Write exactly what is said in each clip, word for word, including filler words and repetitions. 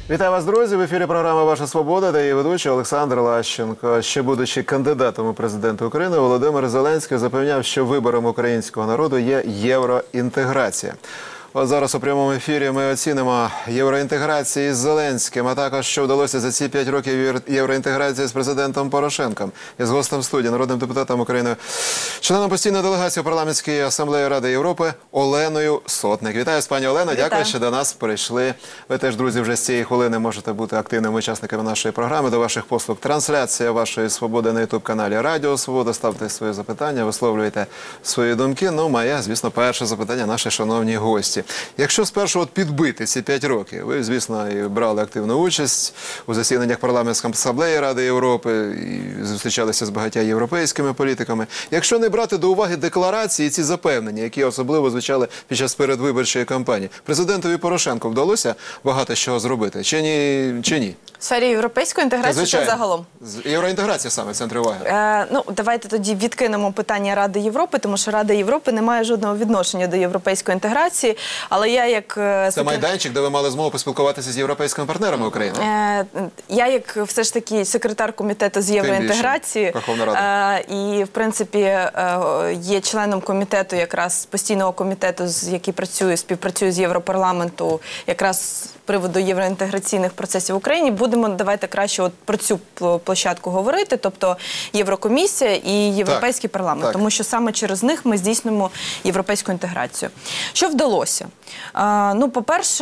Вітаю вас, друзі! В ефірі програма «Ваша свобода» та її ведучий Олександр Лащенко. Ще будучи кандидатом у президенти України, Володимир Зеленський запевняв, що вибором українського народу є євроінтеграція. От зараз у прямому ефірі ми оцінимо євроінтеграцію з Зеленським, а також, що вдалося за ці п'ять років євроінтеграції з президентом Порошенком. І з гостем студії, народним депутатом України, членом постійної делегації у парламентській асамблеї Ради Європи Оленою Сотник. Вітаю, пані Олено. Вітаю. Дякую, що до нас прийшли. Ви теж, друзі, вже з цієї хвилини можете бути активними учасниками нашої програми. До ваших послуг трансляція вашої свободи на ютуб-каналі Радіо Свобода. Ставте свої запитання, висловлюйте свої думки. Ну, моє, звісно, перше запитання наші шановні гості. Якщо спершу от підбити ці п'ять років, ви, звісно, і брали активну участь у засіданнях парламентської асамблеї Ради Європи, і зустрічалися з багатьма європейськими політиками. Якщо не брати до уваги декларації і ці запевнення, які особливо звучали під час передвиборчої кампанії, президентові Порошенку вдалося багато чого зробити? Чи ні? Чи ні? В сфері європейської інтеграції чи загалом? Євроінтеграція саме в центрі уваги. Е, ну, давайте тоді відкинемо питання Ради Європи, тому що Рада Європи не має жодного відношення до європейської інтеграції. Але я як... Це секрет... майданчик, де ви мали змогу поспілкуватися з європейськими партнерами України. Е, я як все ж таки секретар комітету з євроінтеграції е, і, в принципі, е, є членом комітету, якраз постійного комітету, з який працює, співпрацює з Європарламенту, якраз з приводу євроінтеграційних процесів в Україні. Будемо, давайте краще от про цю площадку говорити, тобто Єврокомісія і Європейський так, парламент, так. тому що саме через них ми здійснимо європейську інтеграцію. Що вдалося? А, ну, по-перше,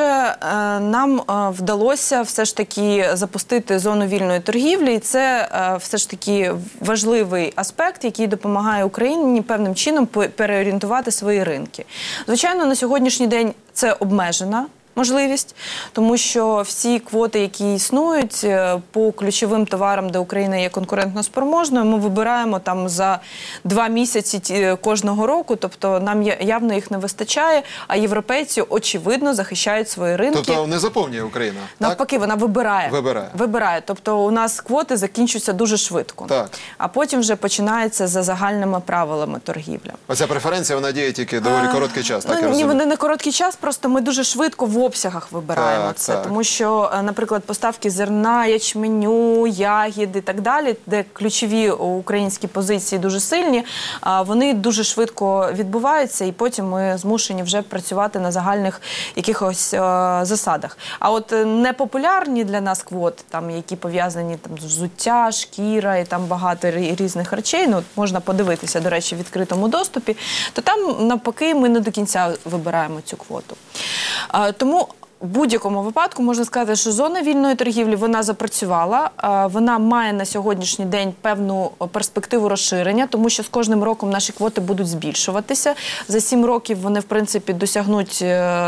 нам вдалося все ж таки запустити зону вільної торгівлі, і це все ж таки важливий аспект, який допомагає Україні певним чином переорієнтувати свої ринки. Звичайно, на сьогоднішній день це обмежена можливість, тому що всі квоти, які існують по ключовим товарам, де Україна є конкурентно спроможною, ми вибираємо там за два місяці кожного року, тобто нам явно їх не вистачає, а європейці, очевидно, захищають свої ринки. Тобто не заповнює Україна? Навпаки, вона вибирає. Вибирає. Вибирає. Тобто у нас квоти закінчуються дуже швидко. Так. А потім вже починається за загальними правилами торгівля. Оця преференція, вона діє тільки доволі короткий час, так я ну, розумію? Ні, вони не короткий час, просто ми дуже швидко в обсягах вибираємо так, це. Так. Тому що, наприклад, поставки зерна, ячменю, ягід і так далі, де ключові українські позиції дуже сильні, вони дуже швидко відбуваються, і потім ми змушені вже працювати на загальних якихось засадах. А от непопулярні для нас квоти, там, які пов'язані там з взуття, шкіра і там багато різних речей, ну, можна подивитися, до речі, в відкритому доступі, то там, навпаки, ми не до кінця вибираємо цю квоту. Тому в будь-якому випадку можна сказати, що зона вільної торгівлі, вона запрацювала, вона має на сьогоднішній день певну перспективу розширення, тому що з кожним роком наші квоти будуть збільшуватися. За сім років вони, в принципі, досягнуть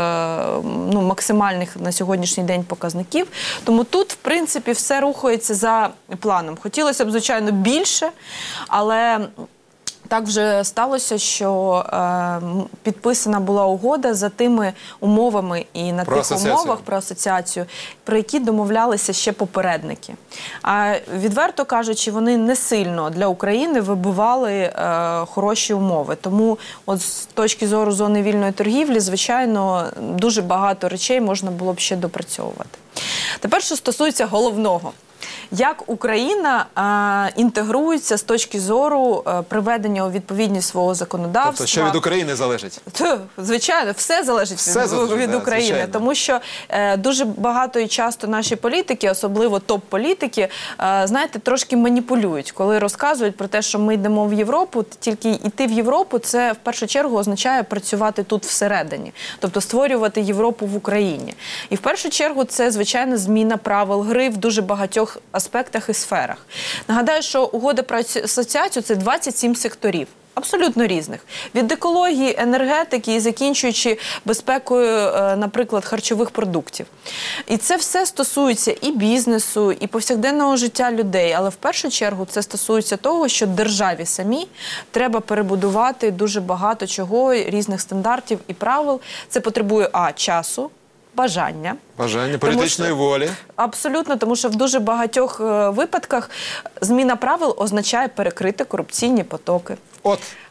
ну, максимальних на сьогоднішній день показників. Тому тут, в принципі, все рухається за планом. Хотілося б, звичайно, більше, але... Так вже сталося, що е, підписана була угода за тими умовами і на про тих умовах про асоціацію, про які домовлялися ще попередники. А відверто кажучи, вони не сильно для України вибивали е, хороші умови. Тому от з точки зору зони вільної торгівлі, звичайно, дуже багато речей можна було б ще допрацьовувати. Тепер, що стосується головного. Як Україна а, інтегрується з точки зору а, приведення у відповідність свого законодавства? Тобто, що від України залежить? Т, звичайно, все залежить все від, залежить, від да, України. звичайно. Тому що е, дуже багато і часто наші політики, особливо топ-політики, е, знаєте, трошки маніпулюють, коли розказують про те, що ми йдемо в Європу, тільки йти в Європу, це в першу чергу означає працювати тут всередині. Тобто створювати Європу в Україні. І в першу чергу це, звичайно, зміна правил гри в дуже багатьох аспектах і сферах. Нагадаю, що угода про асоціацію – це двадцять сім секторів. Абсолютно різних. Від екології, енергетики і закінчуючи безпекою, наприклад, харчових продуктів. І це все стосується і бізнесу, і повсякденного життя людей. Але в першу чергу це стосується того, що державі самі треба перебудувати дуже багато чого, різних стандартів і правил. Це потребує, а, часу, бажання. Бажання, політичної що, волі. Абсолютно, тому що в дуже багатьох е, випадках зміна правил означає перекрити корупційні потоки. От.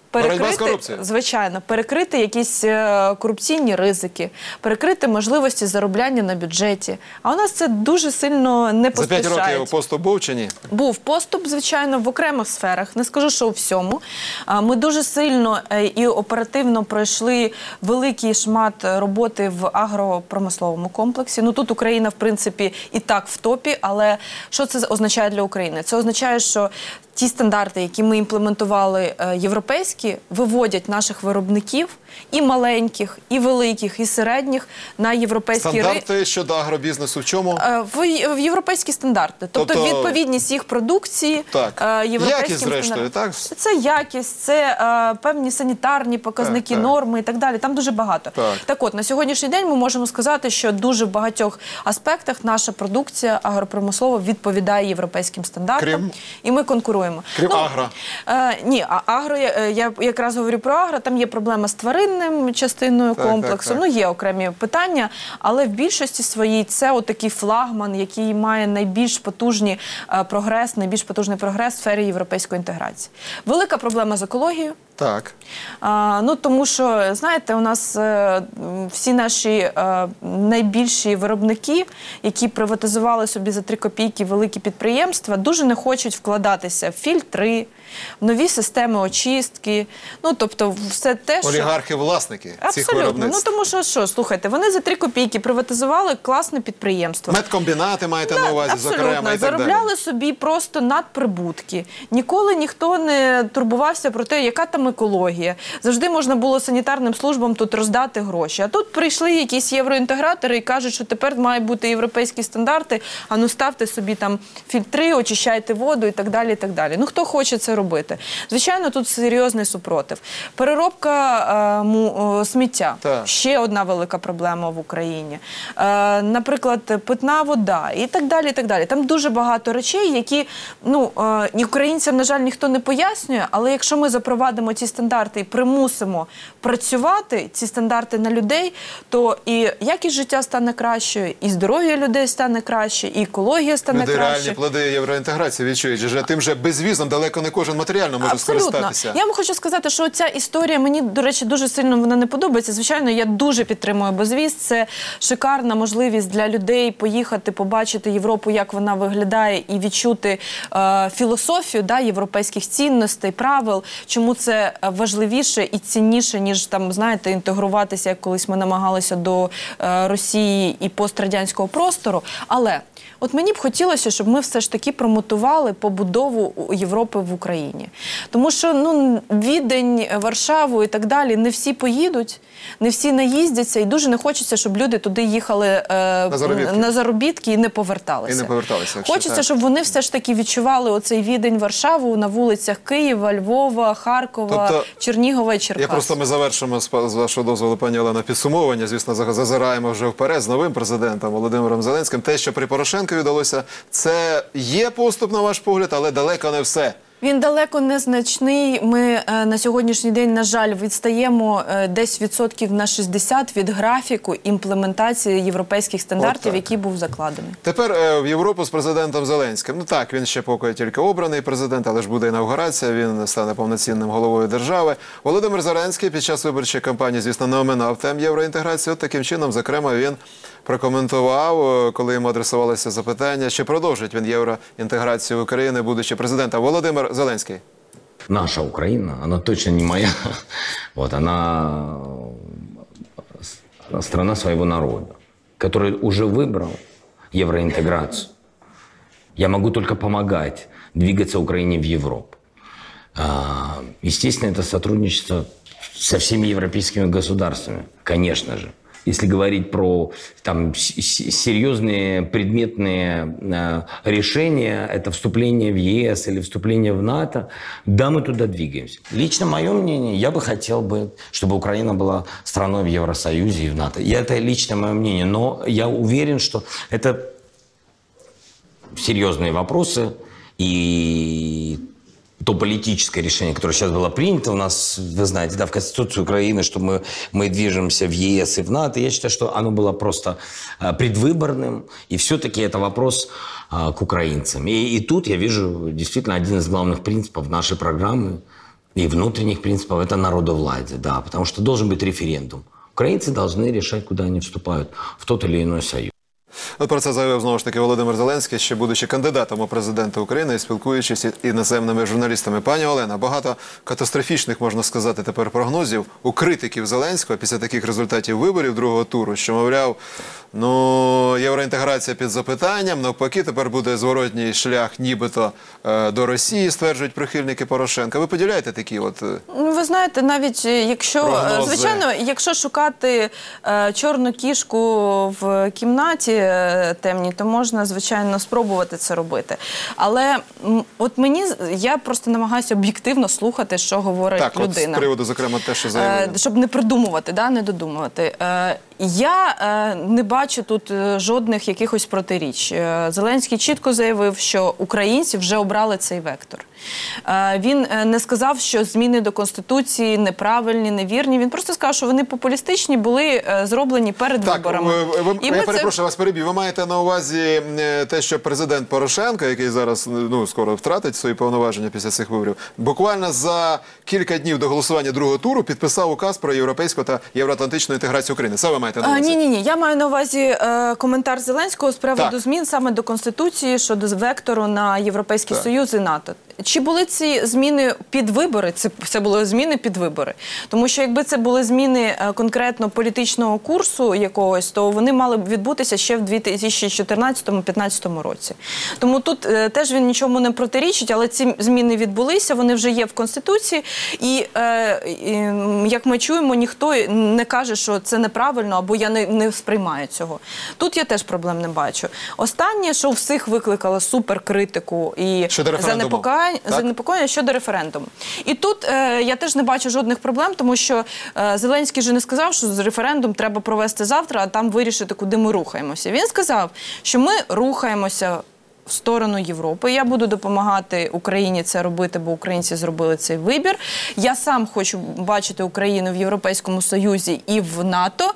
Боротьба з корупцією. звичайно, перекрити якісь е, корупційні ризики, перекрити можливості заробляння на бюджеті. А у нас це дуже сильно не За поспішають. п'ять років поступ був чи ні? Був поступ, звичайно, в окремих сферах. Не скажу, що у всьому. А, Ми дуже сильно е, і оперативно пройшли великий шмат роботи в агропромисловому комплексі. Ну тут Україна, в принципі, і так в топі, але що це означає для України? Це означає, що ті стандарти, які ми імплементували е, європейські, виводять наших виробників і маленьких, і великих, і середніх на європейський ринок. Стандарти щодо агробізнесу в чому? Е, В, в європейські стандарти. Тобто, Тобто- відповідність їх продукції Так. е, європейським Якість, зрештою, стандартам. так? Це якість, це е, певні санітарні показники, Так, так. норми і так далі. Там дуже багато. Так. Так от, на сьогоднішній день ми можемо сказати, що дуже в багатьох аспектах наша продукція агропромислова відповідає європейським стандартам. Крім? І ми конкуруємо. Крім агро. Е, ні, а агро, е, я якраз говорю про агро, там є проблема з тваринним частиною Так, комплексу. так, так. Ну, є окремі питання, але в більшості своїй це отакий флагман, який має найбільш потужний е, прогрес, найбільш потужний прогрес в сфері європейської інтеграції. Велика проблема з екологією. Так. А, ну, тому що, знаєте, у нас е, м, всі наші е, найбільші виробники, які приватизували собі за три копійки великі підприємства, дуже не хочуть вкладатися в фільтри, в нові системи очистки, ну, тобто все те, що... Олігархи-власники цих Абсолютно. Ну, виробництв. тому що, що, слухайте, вони за три копійки приватизували класне підприємство. Медкомбінати маєте на увазі, Абсолютно. зокрема, і так Заробляли далі. собі просто надприбутки. Ніколи ніхто не турбувався про те, яка там екологія. Завжди можна було санітарним службам тут роздати гроші. А тут прийшли якісь євроінтегратори і кажуть, що тепер мають бути європейські стандарти, а ну ставте собі там фільтри, очищайте воду і так далі, і так далі. Ну, хто хоче це робити? Звичайно, тут серйозний супротив. Переробка е, му, е, сміття. Так. Ще одна велика проблема в Україні. Е, наприклад, питна вода і так далі, і так далі. Там дуже багато речей, які, ну, е, і українцям, на жаль, ніхто не пояснює, але якщо ми запровадимо ці стандарти і примусимо працювати ці стандарти на людей, то і якість життя стане кращою, і здоров'я людей стане краще, і екологія стане Люди реальні краще. плоди євроінтеграції відчують, що тим же безвізом далеко не кожен матеріально може Абсолютно. скористатися. Я вам хочу сказати, що ця історія мені, до речі, дуже сильно вона не подобається. Звичайно, я дуже підтримую безвіз. Це шикарна можливість для людей поїхати, побачити Європу, як вона виглядає, і відчути е, філософію, да, європейських цінностей, правил, чому це важливіше і цінніше, ніж там, знаєте, інтегруватися, як колись ми намагалися до е, Росії і пострадянського простору. Але от мені б хотілося, щоб ми все ж таки промотували побудову Європи в Україні. Тому що, ну, Відень, Варшаву і так далі не всі поїдуть, не всі наїздяться, і дуже не хочеться, щоб люди туди їхали е, На заробітки. на заробітки і не поверталися. І не поверталися, якщо Хочеться, так. щоб вони все ж таки відчували оцей Відень, Варшаву на вулицях Києва, Львова, Харкова, Тобто, Чернігова і Черкас. Я просто ми завершимо з з вашого дозволу, пані Олено, підсумовування. Звісно, зазираємо вже вперед з новим президентом Володимиром Зеленським. Те, що при Порошенкові вдалося, це є поступ, на ваш погляд, але далеко не все. Він далеко не значний. Ми е, на сьогоднішній день, на жаль, відстаємо е, десь відсотків на шістдесят від графіку імплементації європейських стандартів, так. який був закладений. Тепер е, в Європу з президентом Зеленським. Ну так, він ще поки тільки обраний президент, але ж буде інавгурація, він стане повноцінним головою держави. Володимир Зеленський під час виборчої кампанії, звісно, не оминав тем євроінтеграції. От таким чином, зокрема, він прокоментував, е, коли йому адресувалося запитання, чи продовжить він євроінтеграцію України, будучи президентом. Володимир Зеленський. Наша Украина, она точно не моя. Вот, она страна своего народа, который уже выбрал евроинтеграцию. Я могу только помогать двигаться Украине в Европу. А, Естественно, это сотрудничество со всеми европейскими государствами, конечно же. Если говорить про там, с- с- серьезные предметные э, решения, это вступление в ЕС или вступление в НАТО, да, мы туда двигаемся. Лично мое мнение, я бы хотел бы, чтобы Украина была страной в Евросоюзе и в НАТО. И это лично мое мнение, но я уверен, что это серьезные вопросы, и то политическое решение, которое сейчас было принято у нас, вы знаете, да, в Конституции Украины, что мы, мы движемся в ЕС и в НАТО, я считаю, что оно было просто а, предвыборным, и все-таки это вопрос а, к украинцам. И, и тут я вижу действительно один из главных принципов нашей программы и внутренних принципов – это народовладие, да, потому что должен быть референдум. Украинцы должны решать, куда они вступают в тот или иной союз. От про це заявив знову ж таки Володимир Зеленський, ще будучи кандидатом у президенти України і спілкуючись із іноземними журналістами. Пані Олена, багато катастрофічних, можна сказати, тепер прогнозів у критиків Зеленського після таких результатів виборів другого туру, що, мовляв, ну, євроінтеграція під запитанням, навпаки, тепер буде зворотній шлях нібито е, до Росії, стверджують прихильники Порошенка. Ви поділяєте такі от... е, Ну, ви знаєте, навіть якщо, Прогнози. звичайно, якщо шукати е, чорну кішку в кімнаті е, темній, то можна, звичайно, спробувати це робити. Але м, от мені, з- я просто намагаюся об'єктивно слухати, що говорить Так, от з людина. приводу, зокрема, те, що Е, заявили. щоб не придумувати, да, не додумувати. Е, Я е, не бачу тут е, жодних якихось протиріч. Е, Зеленський чітко заявив, що українці вже обрали цей вектор. Е, Він е, не сказав, що зміни до Конституції неправильні, невірні. Він просто сказав, що вони популістичні були е, зроблені перед Так, виборами. ви, ви, І я ми це- перепрошую вас, перебив. Ви маєте на увазі е, те, що президент Порошенко, який зараз ну скоро втратить свої повноваження після цих виборів, буквально за кілька днів до голосування другого туру підписав указ про європейську та євроатлантичну інтеграцію України. Це ви маєте на А, увазі? ні, ні, ні. Я маю на увазі е, коментар Зеленського з приводу Так. змін саме до Конституції щодо вектору на Європейський Так. Союз і НАТО. Чи були ці зміни під вибори? Це, це були зміни під вибори. Тому що якби це були зміни е, конкретно політичного курсу якогось, то вони мали б відбутися ще в дві тисячі чотирнадцятому-п'ятнадцятому році. Тому тут е, теж він нічому не протирічить, але ці зміни відбулися, вони вже є в Конституції. І, е, і м, як ми чуємо, ніхто не каже, що це неправильно або я не, не сприймаю цього. Тут я теж проблем не бачу. Останнє, що всіх викликало суперкритику і Щодо референдуму, занепокоєння, так? занепокоєння щодо референдуму. І тут е, я теж не бачу жодних проблем, тому що е, Зеленський же не сказав, що з референдум треба провести завтра, а там вирішити, куди ми рухаємося. Він сказав, що ми рухаємося в сторону Європи. Я буду допомагати Україні це робити, бо українці зробили цей вибір. Я сам хочу бачити Україну в Європейському Союзі і в НАТО.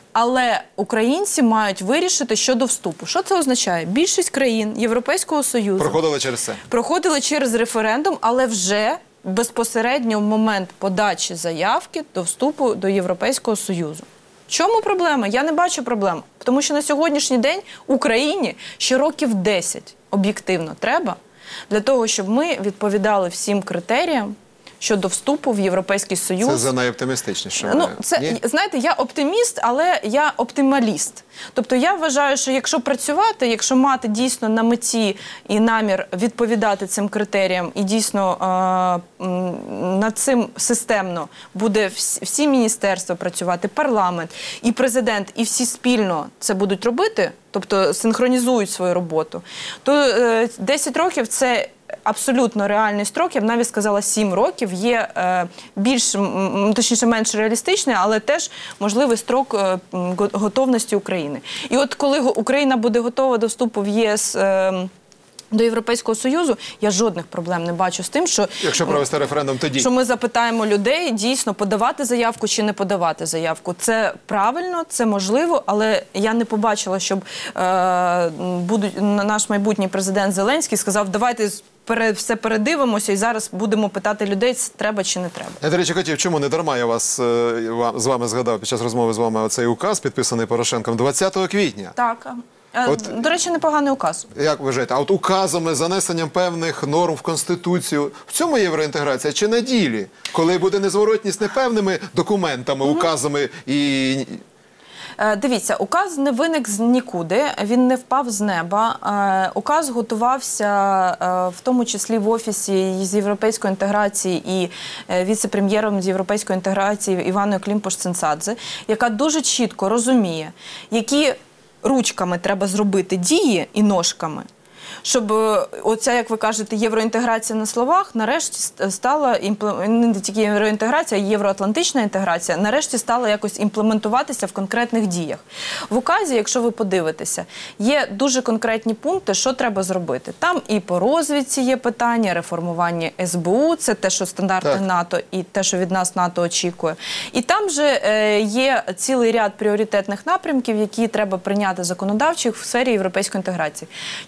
Але українці мають вирішити щодо вступу. Що це означає? Більшість країн Європейського Союзу Проходили через це. проходили через референдум, але вже безпосередньо в момент подачі заявки до вступу до Європейського Союзу. В чому проблема? Я не бачу проблем. Тому що на сьогоднішній день Україні ще років десять об'єктивно треба для того, щоб ми відповідали всім критеріям щодо вступу в Європейський Союз. Це за найоптимістичніше. Ну, це, Ні? знаєте, я оптиміст, але я оптималіст. Тобто я вважаю, що якщо працювати, якщо мати дійсно на меті і намір відповідати цим критеріям, і дійсно е, м, над цим системно буде всі, всі міністерства працювати, парламент і президент, і всі спільно це будуть робити, тобто синхронізують свою роботу, то е, десять років – це абсолютно реальний строк, я б навіть сказала сім років, є е, більш, м, точніше, менш реалістичний, але теж можливий строк е, м, го- готовності України. І от коли го- Україна буде готова до вступу в ЄС, е, до Європейського Союзу, я жодних проблем не бачу з тим, що, Якщо провести референдум, тоді. що ми запитаємо людей, дійсно, подавати заявку чи не подавати заявку. Це правильно, це можливо, але я не побачила, щоб е, будуть, наш майбутній президент Зеленський сказав, давайте пере, все передивимося і зараз будемо питати людей, це треба чи не треба. Я, до речі, хотів, чому не дарма я вас, е, вам- з вами згадав під час розмови з вами оцей указ, підписаний Порошенком двадцятого квітня. Так. Е, От- До речі, непоганий указ. Як ви вважаєте, а от указами, занесенням певних норм в Конституцію, в цьому євроінтеграція чи на ділі? Коли буде незворотність не певними документами, указами і... Е, Дивіться, указ не виник з нікуди, він не впав з неба. Е, Указ готувався е, в тому числі в офісі з європейської інтеграції і е, віце-прем'єром з європейської інтеграції Іваною Клімпуш-Цинцадзе, яка дуже чітко розуміє, які ручками треба зробити дії і ножками, щоб е, оця, як ви кажете, євроінтеграція на словах нарешті ст- стала, імпле- не тільки євроінтеграція, а й євроатлантична інтеграція, нарешті стала якось імплементуватися в конкретних діях. В указі, якщо ви подивитеся, є дуже конкретні пункти, що треба зробити. Там і по розвідці є питання, реформування ес бе у, це те, що стандарти Так. НАТО і те, що від нас НАТО очікує. І там же е, є цілий ряд пріоритетних напрямків, які треба прийняти законодавчих в сфері європейської інтеграції. Чи це є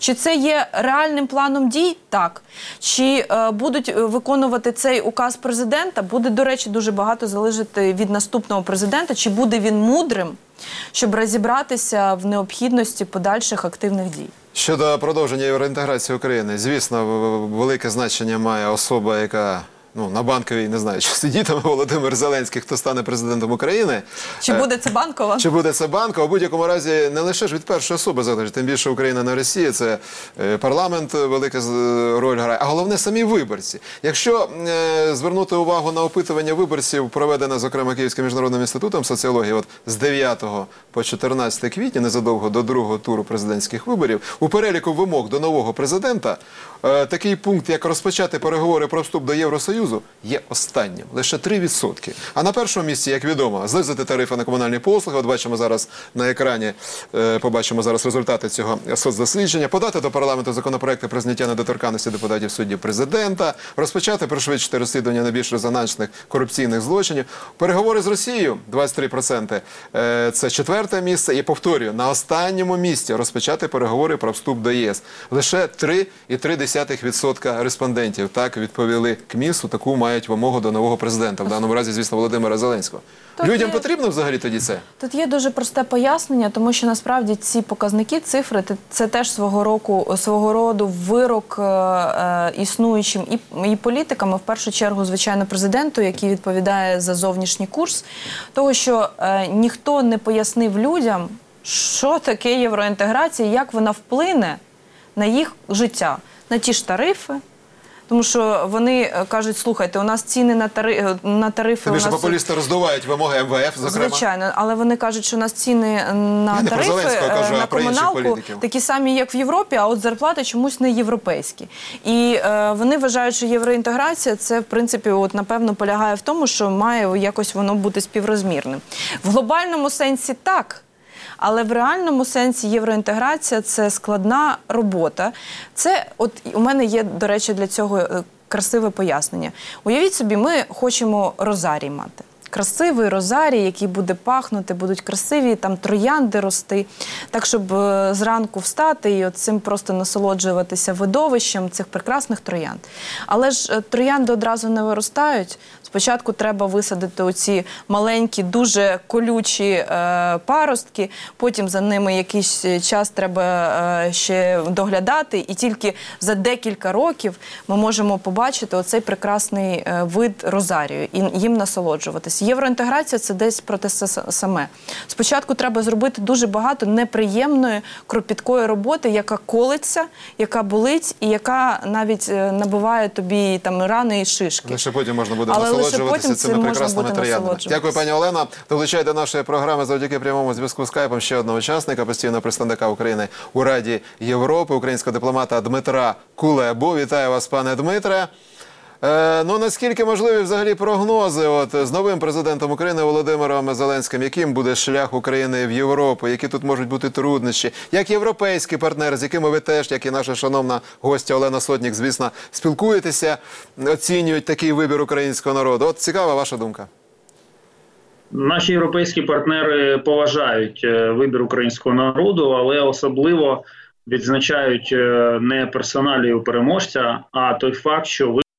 є реальним планом дій? Так. Чи е, будуть виконувати цей указ президента? Буде, до речі, дуже багато залежати від наступного президента. Чи буде він мудрим, щоб розібратися в необхідності подальших активних дій? Щодо продовження євроінтеграції України, звісно, велике значення має особа, яка... Ну, на Банковій, не знаю, чи сидітиме Володимир Зеленський, хто стане президентом України. Чи буде це Банкова? Чи буде це Банкова? У будь-якому разі не лише ж від першої особи залежить, тим більше Україна не Росія, це парламент велика роль грає, а головне самі виборці. Якщо е, звернути увагу на опитування виборців, проведене, зокрема, Київським міжнародним інститутом соціології, от з дев'ятого по чотирнадцяте квітня, незадовго до другого туру президентських виборів, у переліку вимог до нового президента е, такий пункт, як розпочати переговори про вступ до Євросоюзу, є останнім. Лише три відсотки. А на першому місці, як відомо, знизити тарифи на комунальні послуги. От бачимо зараз на екрані, е, побачимо зараз результати цього соцдослідження. Подати до парламенту законопроекти про зняття недоторканності депутатів суддів президента. Розпочати пришвидшити розслідування найбільш резонансних корупційних злочинів. Переговори з Росією двадцять три відсотки. Е, це четверте місце. І повторюю, на останньому місці розпочати переговори про вступ до ЄС. Лише три цілих три десятих відсотка респондентів так відповіли КМІСу. Таку мають вимогу до нового президента, в даному разі, звісно, Володимира Зеленського. Тут Людям є... потрібно взагалі тоді це? Тут є дуже просте пояснення, тому що насправді ці показники, цифри, це теж свого року, свого роду вирок е, е, існуючим і, і політикам, і в першу чергу, звичайно, президенту, який відповідає за зовнішній курс, того, що е, ніхто не пояснив людям, що таке євроінтеграція, як вона вплине на їх життя, на ті ж тарифи. Тому що вони кажуть, слухайте, у нас ціни на, тари... на тарифи... Тим більше у нас... популісти роздувають вимоги ем ве еф, зокрема. Звичайно, але вони кажуть, що у нас ціни на тарифи, кажу, на комуналку такі самі, як в Європі, а от зарплати чомусь не європейські. І е, вони вважають, що євроінтеграція, це, в принципі, от, напевно, полягає в тому, що має якось воно бути співрозмірним. В глобальному сенсі так. Але в реальному сенсі євроінтеграція – це складна робота. Це, от у мене є, до речі, для цього красиве пояснення. Уявіть собі, ми хочемо розарій мати. Красивий розарій, який буде пахнути, будуть красиві там троянди рости. Так, щоб е, зранку встати і от цим просто насолоджуватися видовищем цих прекрасних троянд. Але ж е, троянди одразу не виростають. Спочатку треба висадити оці маленькі, дуже колючі е, паростки, потім за ними якийсь час треба е, ще доглядати, і тільки за декілька років ми можемо побачити оцей прекрасний е, вид розарію і їм насолоджуватися. Євроінтеграція – це десь про те саме. Спочатку треба зробити дуже багато неприємної, кропіткої роботи, яка колиться, яка болить і яка навіть е, набиває тобі там рани і шишки. Лише потім можна буде Але насолоджуватися цими прекрасними трояндами. Дякую, пані Олена. Долучайте до нашої програми завдяки прямому зв'язку скайпом ще одного учасника, постійного представника України у Раді Європи, українського дипломата Дмитра Кулебу. Вітаю вас, пане Дмитре. Е, ну, наскільки можливі взагалі прогнози от, з новим президентом України Володимиром Зеленським? Яким буде шлях України в Європу? Які тут можуть бути труднощі? Як європейські партнери, з якими ви теж, як і наша шановна гостя Олена Сотник, звісно, спілкуєтеся, оцінюють такий вибір українського народу? От цікава ваша думка. Наші європейські партнери поважають вибір українського народу, але особливо відзначають не персоналію переможця, а той факт, що ви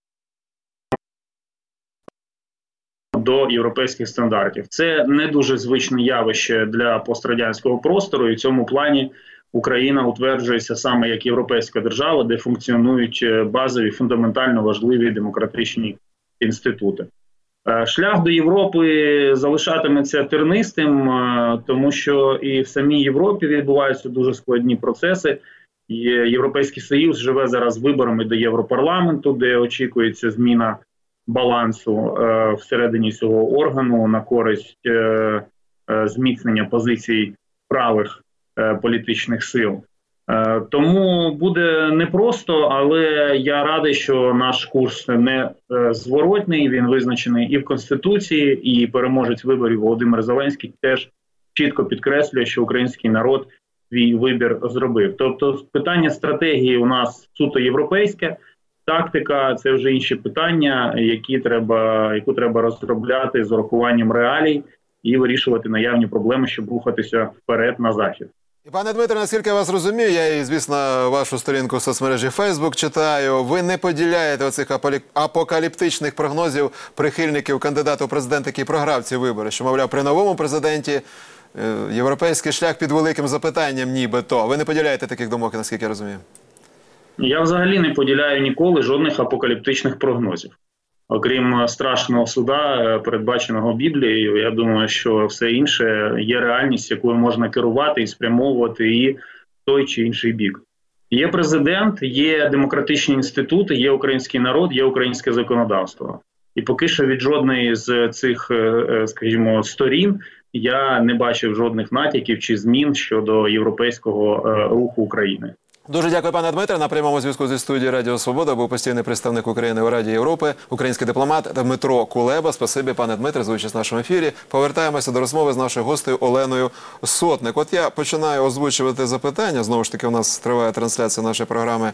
до європейських стандартів. Це не дуже звичне явище для пострадянського простору, і в цьому плані Україна утверджується саме як європейська держава, де функціонують базові, фундаментально важливі демократичні інститути. Шлях до Європи залишатиметься тернистим, тому що і в самій Європі відбуваються дуже складні процеси. Європейський Союз живе зараз виборами до Європарламенту, де очікується зміна балансу е, всередині цього органу на користь е, е, зміцнення позицій правих е, політичних сил. Е, тому буде непросто, але я радий, що наш курс не е, зворотний, він визначений і в Конституції, і переможець виборів Володимир Зеленський теж чітко підкреслює, що український народ свій вибір зробив. Тобто питання стратегії у нас суто європейське, тактика – це вже інші питання, які треба, яку треба розробляти з урахуванням реалій і вирішувати наявні проблеми, щоб рухатися вперед на захід. Пане Дмитре, наскільки я вас розумію, я і, звісно, вашу сторінку в соцмережі Facebook читаю, ви не поділяєте оцих апалі- апокаліптичних прогнозів прихильників кандидата у президенти, який програв ці вибори, що, мовляв, при новому президенті е, європейський шлях під великим запитанням нібито. Ви не поділяєте таких думок, наскільки я розумію? Я взагалі не поділяю ніколи жодних апокаліптичних прогнозів. Окрім страшного суда, передбаченого Біблією, я думаю, що все інше є реальність, якою можна керувати і спрямовувати її в той чи інший бік. Є президент, є демократичні інститути, є український народ, є українське законодавство. І поки що від жодної з цих, скажімо, сторін я не бачив жодних натяків чи змін щодо європейського руху України. Дуже дякую, пане Дмитре. На прямому зв'язку зі студією Радіо Свобода був постійний представник України у Раді Європи, український дипломат Дмитро Кулеба. Спасибі, пане Дмитре, за участь в нашому ефірі. Повертаємося до розмови з нашою гостею Оленою Сотник. От я починаю озвучувати запитання. Знову ж таки, у нас триває трансляція нашої програми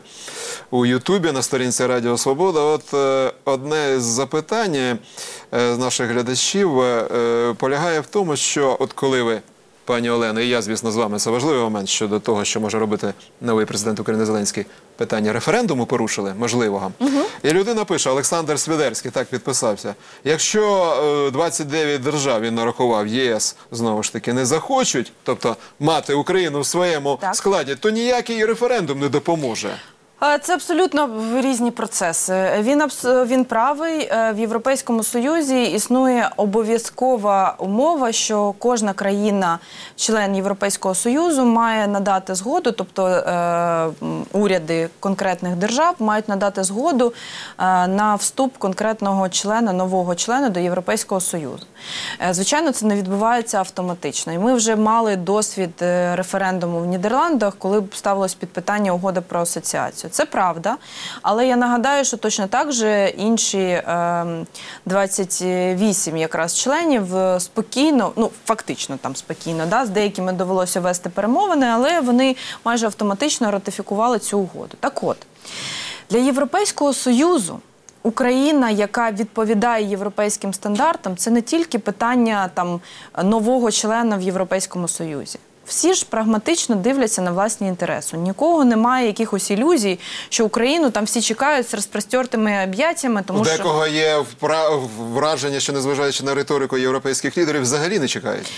у Ютубі на сторінці Радіо Свобода. От е, одне з запитань е, з наших глядачів е, полягає в тому, що от коли ви, пані Олено, і я, звісно, з вами, це важливий момент щодо того, що може робити новий президент України Зеленський, питання референдуму порушили, можливого. Угу. І людина пише, Олександр Свідерський так підписався, якщо е, двадцять дев'ять держав, він нарахував, ЄС, знову ж таки, не захочуть, тобто мати Україну в своєму так. складі, то ніякий референдум не допоможе. Це абсолютно різні процеси. Він, він правий. В Європейському Союзі існує обов'язкова умова, що кожна країна, член Європейського Союзу, має надати згоду, тобто е, уряди конкретних держав мають надати згоду е, на вступ конкретного члена, нового члена до Європейського Союзу. Е, звичайно, це не відбувається автоматично. І ми вже мали досвід референдуму в Нідерландах, коли ставилось під питання угода про асоціацію. Це правда, але я нагадаю, що точно так же інші е, двадцять вісім якраз членів спокійно, ну фактично там спокійно, да, з деякими довелося вести перемовини, але вони майже автоматично ратифікували цю угоду. Так от, для Європейського Союзу Україна, яка відповідає європейським стандартам, це не тільки питання там нового члена в Європейському Союзі. Всі ж прагматично дивляться на власні інтереси. Нікого немає якихось ілюзій, що Україну там всі чекають з розпростертими об'яттями, тому У що... декого є враження, що незважаючи на риторику європейських лідерів, взагалі не чекають.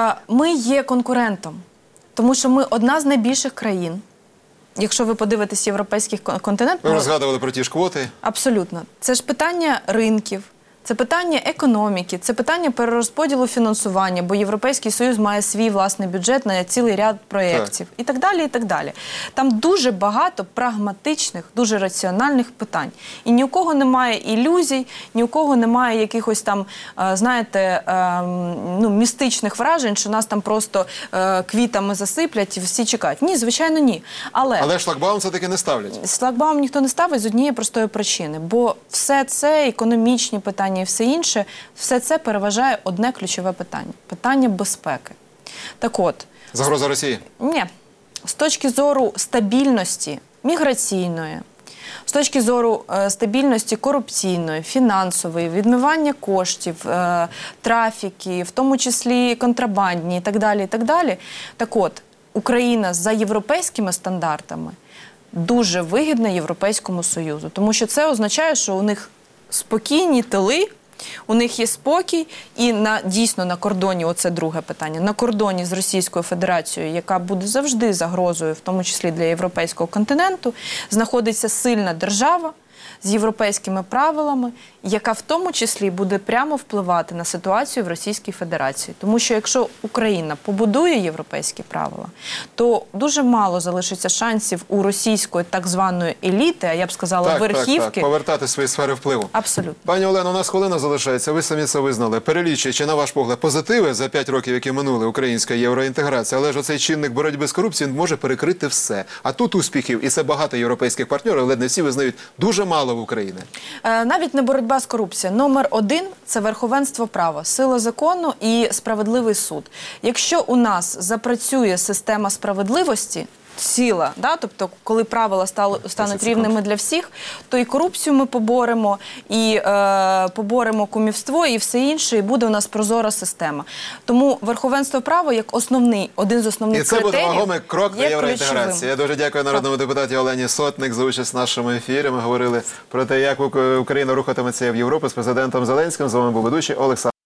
Ми є конкурентом, тому що ми одна з найбільших країн. Якщо ви подивитесь європейський континент... Ви розгадували про ті ж квоти? Абсолютно. Це ж питання ринків. Це питання економіки, це питання перерозподілу фінансування, бо Європейський Союз має свій власний бюджет на цілий ряд проєктів. Так. І так далі, і так далі. Там дуже багато прагматичних, дуже раціональних питань. І ні у кого немає ілюзій, ні у кого немає якихось там, знаєте, ну, містичних вражень, що нас там просто квітами засиплять і всі чекають. Ні, звичайно, ні. Але, Але шлагбаум все-таки не ставлять. Шлагбаум ніхто не ставить з однієї простої причини. Бо все це, економічні питання, і все інше, все це переважає одне ключове питання – питання безпеки. Так от… Загроза Росії? Ні. З точки зору стабільності міграційної, з точки зору е, стабільності корупційної, фінансової, відмивання коштів, е, трафіки, в тому числі контрабандні і так далі, і так далі. Так от, Україна за європейськими стандартами дуже вигідна Європейському Союзу, тому що це означає, що у них спокійні тили, у них є спокій, і на, дійсно на кордоні, оце друге питання, на кордоні з Російською Федерацією, яка буде завжди загрозою, в тому числі для європейського континенту, знаходиться сильна держава з європейськими правилами, яка в тому числі буде прямо впливати на ситуацію в Російській Федерації. Тому що якщо Україна побудує європейські правила, то дуже мало залишиться шансів у російської так званої еліти, а я б сказала, так, верхівки. Так, так, повертати свої сфери впливу. Абсолютно. Пані Олено, у нас хвилина залишається, ви самі це визнали. Перелічуючи, на ваш погляд, позитиви за п'ять років, які минули, українська євроінтеграція, але ж оцей чинник боротьби з корупцією може перекрити все. А тут успіхів, і це багато європейських партнерів, але не всі визнають, дуже мало в Україні. Е, навіть не боротьба з корупцією. Номер один – це верховенство права, сила закону і справедливий суд. Якщо у нас запрацює система справедливості, ціла. Да? Тобто, коли правила стали, стануть секунд. рівними для всіх, то і корупцію ми поборемо, і е, поборемо кумівство, і все інше, і буде у нас прозора система. Тому верховенство права як основний, один з основних І це буде критеріїв вагомий крок до є євроінтеграції. ключовим. Я дуже дякую народному депутаті Олені Сотник за участь в нашому ефірі. Ми говорили про те, як Україна рухатиметься в Європу з президентом Зеленським. З вами був ведучий Олександр.